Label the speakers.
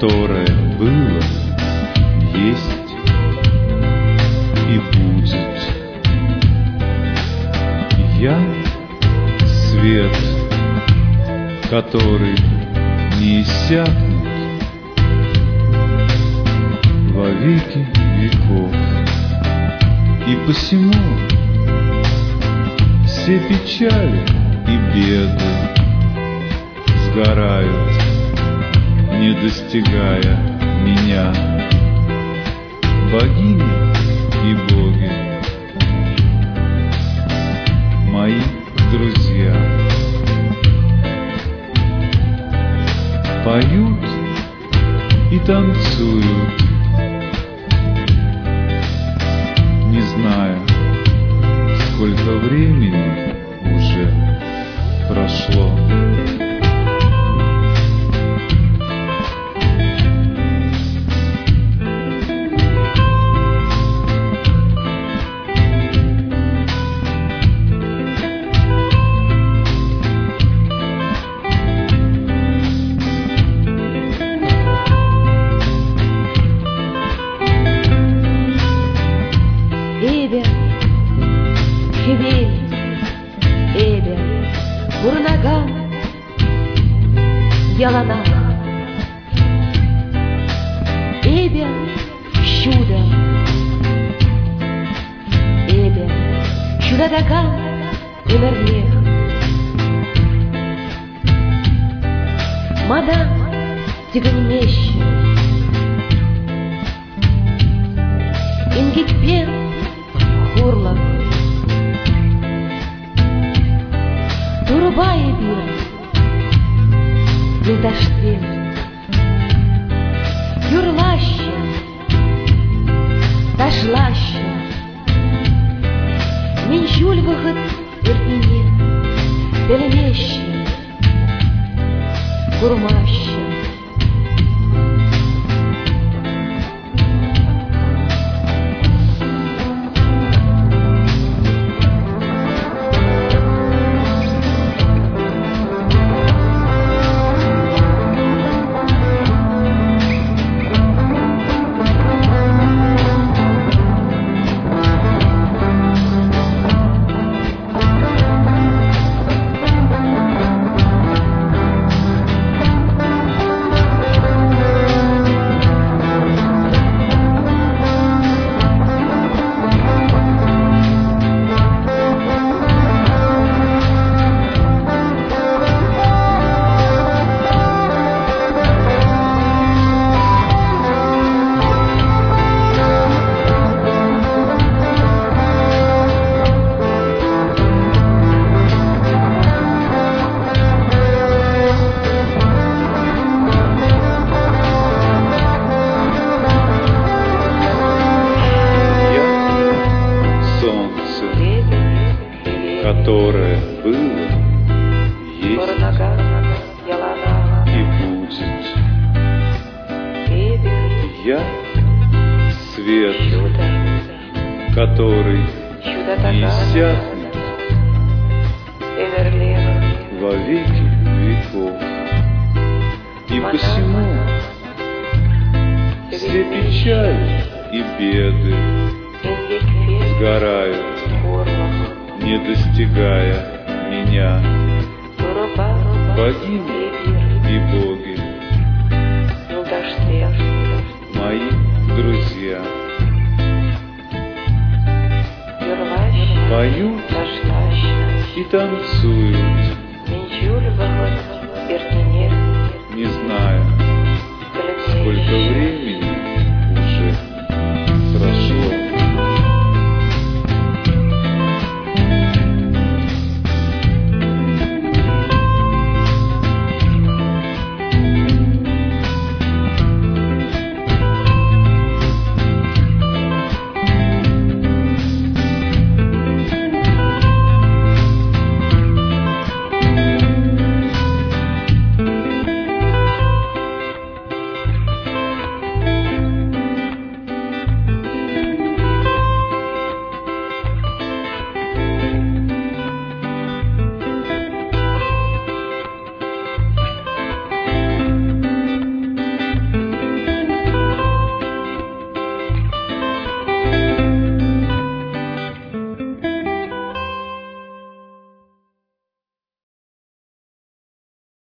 Speaker 1: которое было, есть и будет. Я — свет, который не иссякнет во веки веков, и посему все печали и беды сгорают, не достигая меня. Богини и боги, мои друзья, поют и танцуют, не зная, сколько времени уже прошло.
Speaker 2: Бурнаган, Яланах, Эбе чудо, Эбе чудо-даган, Эмерлех, Мадам Тиганмещи, Ингитпен Хурлов, Турубай бир, Юлдаштен, Юрлаще, Ташлаще, Менчуль выход Иртине, Белемеще, Курмаще.
Speaker 1: Которое было, есть и будет. Я — свет, который не иссякнет во веки веков, и посему все печали и беды сгорают, не достигая меня. Богини и боги, мои друзья, поют и танцуют, не зная, сколько времени